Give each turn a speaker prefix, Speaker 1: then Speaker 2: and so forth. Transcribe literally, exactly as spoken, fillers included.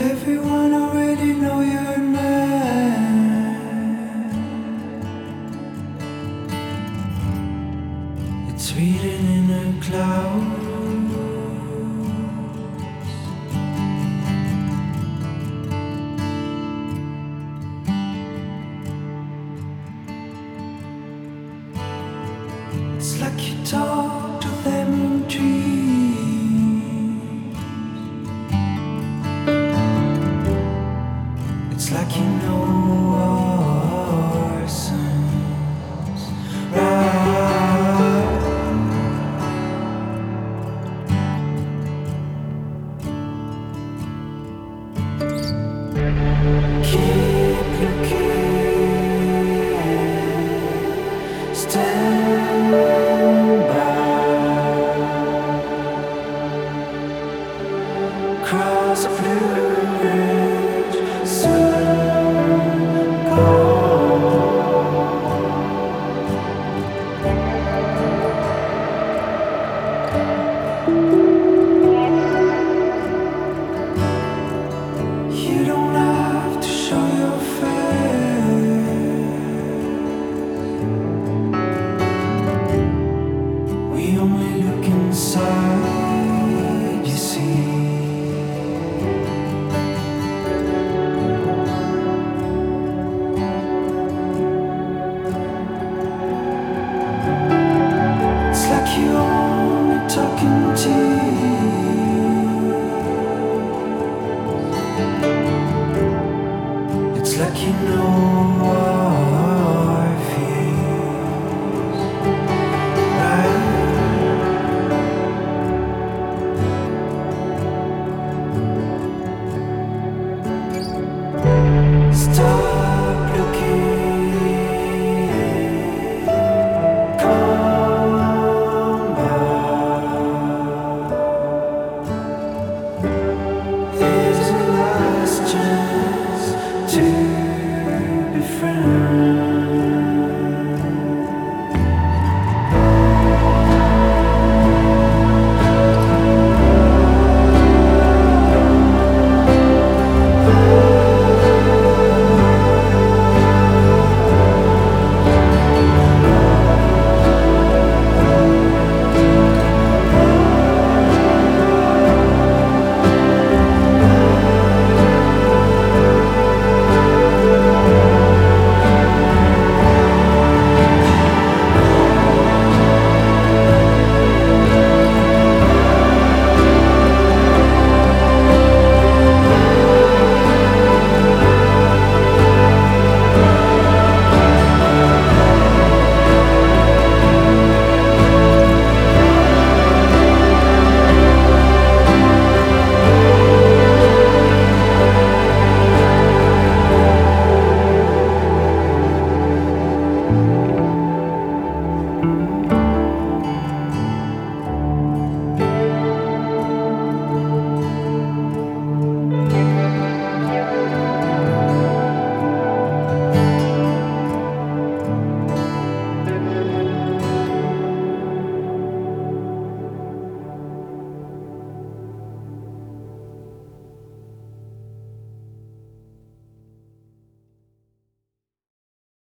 Speaker 1: Everyone already know you're mine. It's written in the clouds. It's like you talk to them in dreams. It's like you know our songs right. Keep looking, stand by, cross a blue bridge, soon gone. You don't have to show your face. We only look inside, you see. It's like you only talking to you. It's like you know